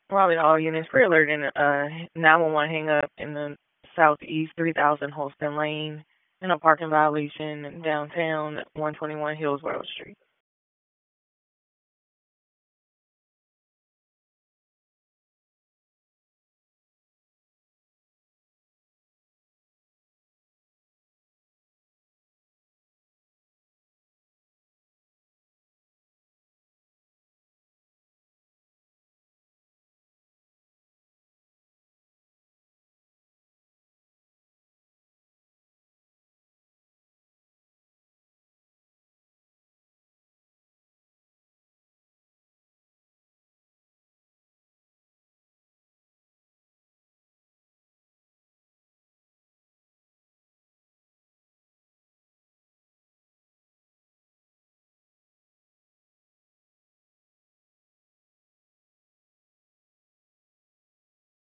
Raleigh all units pre-alert in 911 hang up in the southeast 3000 Holston Lane in a parking violation in downtown 121 Hillsborough Street.